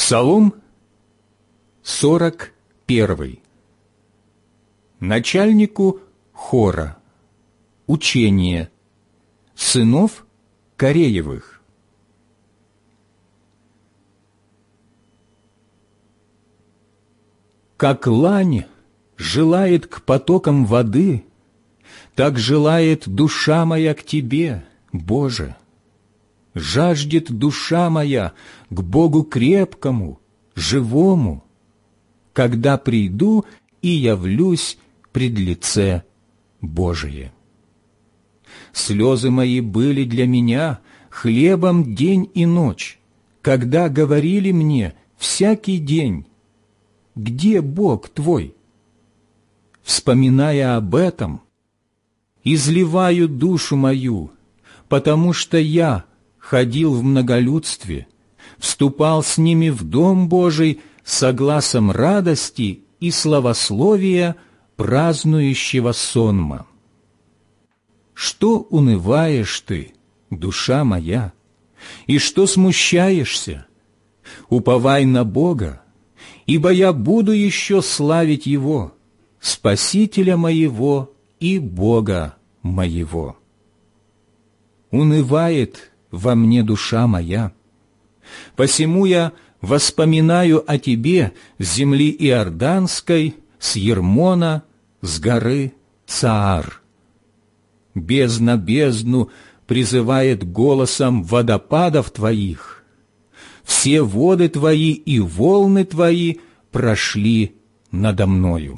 Псалом 41. Начальнику хора. Учение сынов Кореевых. Как лань желает к потокам воды, так желает душа моя к Тебе, Боже. Жаждет душа моя к Богу крепкому, живому, когда приду и явлюсь пред лице Божие. Слезы мои были для меня хлебом день и ночь, когда говорили мне всякий день: где Бог твой? Вспоминая об этом, изливаю душу мою, потому что я ходил в многолюдстве, вступал с ними в Дом Божий со гласом радости и славословия празднующего сонма. Что унываешь ты, душа моя, и что смущаешься? Уповай на Бога, ибо я буду еще славить Его, Спасителя моего и Бога моего. Унывает во мне душа моя, посему я воспоминаю о Тебе с земли Иорданской, с Ермона, с горы Цаар. Бездна бездну призывает голосом водопадов Твоих. Все воды Твои и волны Твои прошли надо мною.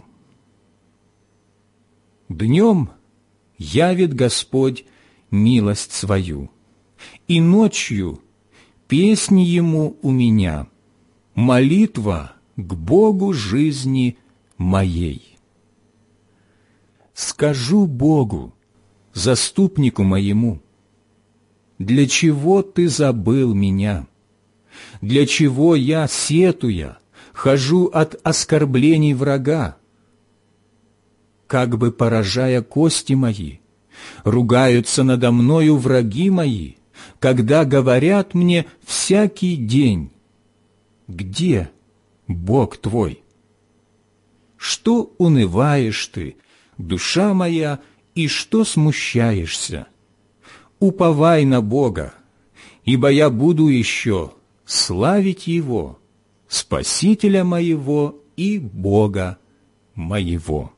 Днем явит Господь милость свою, и ночью песни Ему у меня, молитва к Богу жизни моей. Скажу Богу, заступнику моему: для чего Ты забыл меня? Для чего я, сетуя, хожу от оскорблений врага? Как бы поражая кости мои, ругаются надо мною враги мои, когда говорят мне всякий день: где Бог твой? Что унываешь ты, душа моя, и что смущаешься? Уповай на Бога, ибо я буду еще славить Его, Спасителя моего и Бога моего.